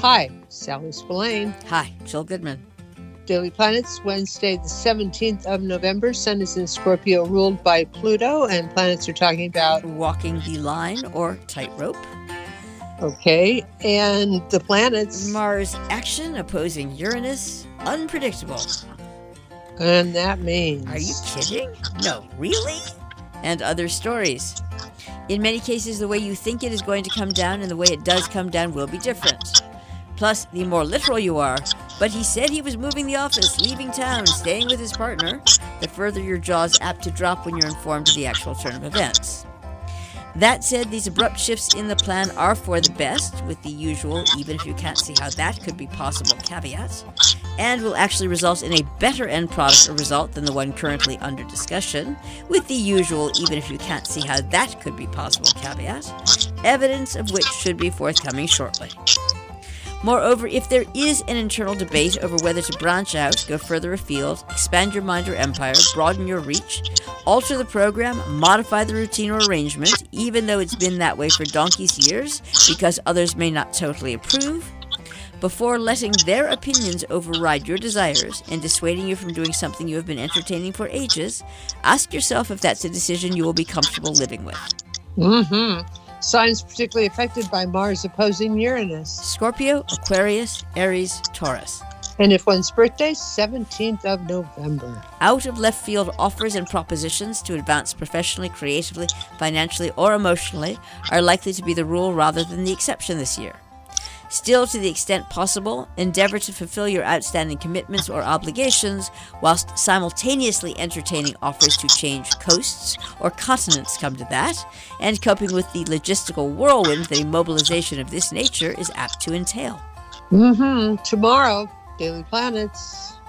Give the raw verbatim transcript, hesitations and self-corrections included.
Hi, Sally Spillane. Hi, Jill Goodman. Daily Planets, Wednesday, the seventeenth of November. Sun is in Scorpio, ruled by Pluto, and planets are talking about walking the line or tightrope. Okay, and the planets. Mars action opposing Uranus, unpredictable. And that means. Are you kidding? No, really? And other stories. In many cases, the way you think it is going to come down and the way it does come down will be different. Plus, the more literal you are, but he said he was moving the office, leaving town, staying with his partner, the further your jaw's apt to drop when you're informed of the actual turn of events. That said, these abrupt shifts in the plan are for the best, with the usual, even if you can't see how that could be possible, caveat, and will actually result in a better end product or result than the one currently under discussion, with the usual, even if you can't see how that could be possible, caveat, evidence of which should be forthcoming shortly. Moreover, if there is an internal debate over whether to branch out, go further afield, expand your mind or empire, broaden your reach, alter the program, modify the routine or arrangement, even though it's been that way for donkey's years, because others may not totally approve, before letting their opinions override your desires and dissuading you from doing something you have been entertaining for ages, ask yourself if that's a decision you will be comfortable living with. Mm-hmm. Signs particularly affected by Mars opposing Uranus. Scorpio, Aquarius, Aries, Taurus. And if one's birthday, seventeenth of November. Out of left field offers and propositions to advance professionally, creatively, financially, or emotionally are likely to be the rule rather than the exception this year. Still, to the extent possible, endeavor to fulfill your outstanding commitments or obligations whilst simultaneously entertaining offers to change coasts or continents, come to that, and coping with the logistical whirlwind that a mobilization of this nature is apt to entail. Mm-hmm. Tomorrow, Daily Planets.